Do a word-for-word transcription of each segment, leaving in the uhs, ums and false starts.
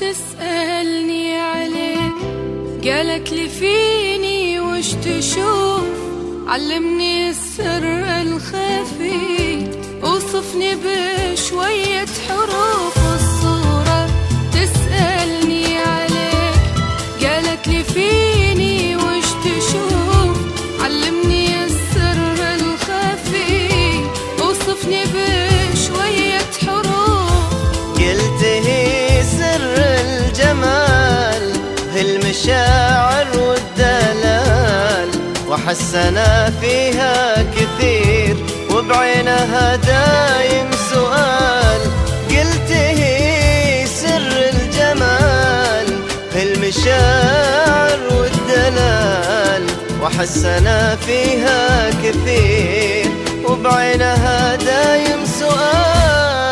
تسألني عليك، قالك لي فيني وش تشوف، علمني السر الخفي، وصفني بشوية حروف الصورة. تسألني عليك، قالك لي فيني وش تشوف، علمني السر الخفي، وصفني بشوية حروف. قلت هي سر الجمال، هي المشاعر والدلال، وحسنا فيها كثير وبعينها دايم سؤال. قلت هي سر الجمال، هي المشاعر والدلال، وحسنا فيها كثير وبعينها دايم سؤال.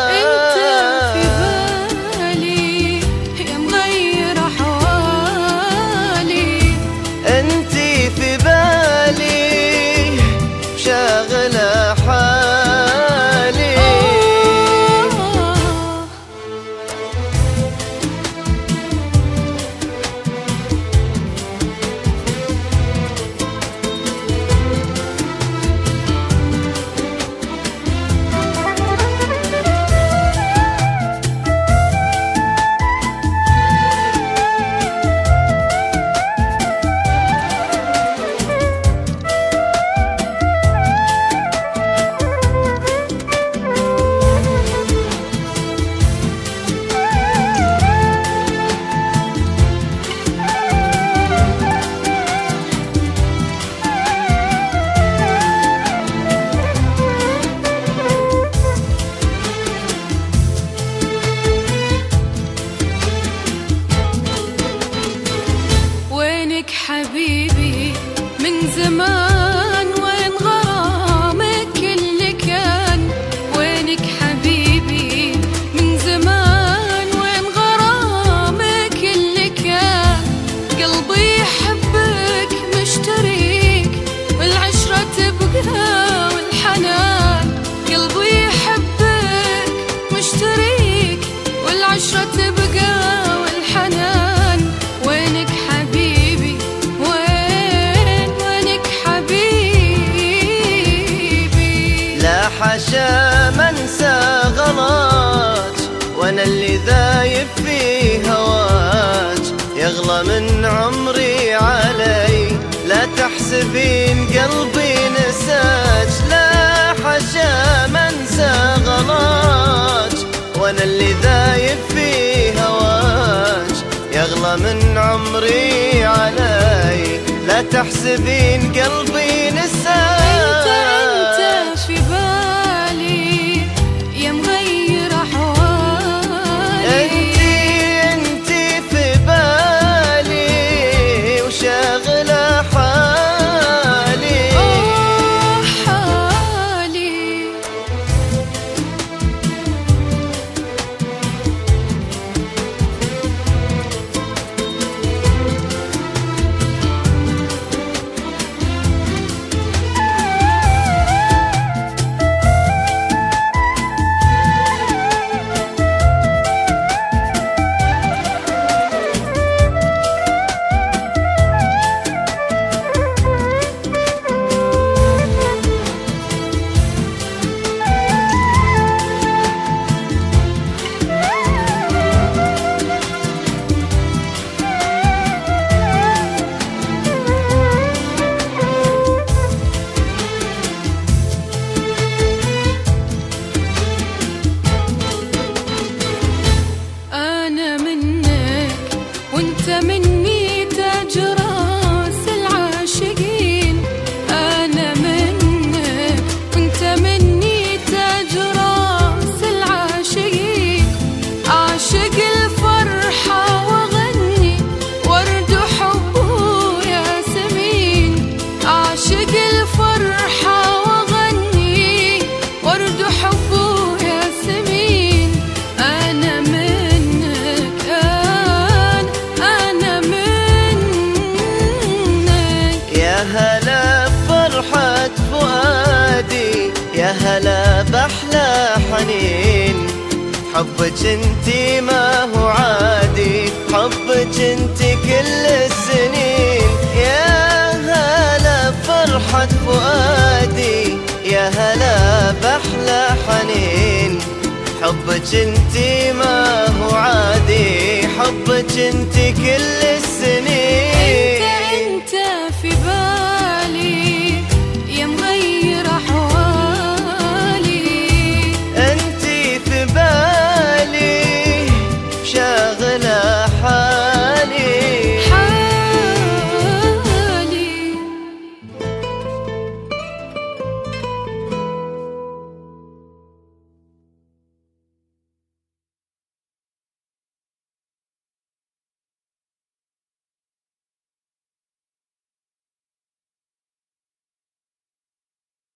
حبيبي من زمان، وين غرامك اللي كان، وينك حبيبي من زمان، وين غرامك اللي كان. قلبي يحبك مشتريك، والعشرة تبقى والحنان. قلبي يحبك مشتريك، والعشرة تبقى والحنان. وينك حبيبي، حاشا منسى غلاك، وانا اللي ذايب في هواك، يغلى من عمري علي، لا تحسبين قلبي نساك. لا حاشا منسى غلاك، وانا اللي ذايب في هواك، يغلى من عمري علي، لا تحسبين قلبي نساك. في بالي يا مغير أحوالي، انتي انتي في بالي وشاغلة حالي. أوه حالي. وانت مني تاج راس العاشقين، انا منك وانت مني تاج راس العاشقين. اعشق الفرحة واغني، ورد حبه ياسمين. اعشق الفرحة واغني، ورد حبه ياسمين. انا منك انا هلا بفرحة فؤادي، يا هلا بأحلى حنين، حبك انتي ما هو عادي. حبك انت كل السنين. يا هلا بفرحة فؤادي، يا هلا بأحلى حنين. حبك انت ما هو عادي، حبك انت كل السنين. انت انت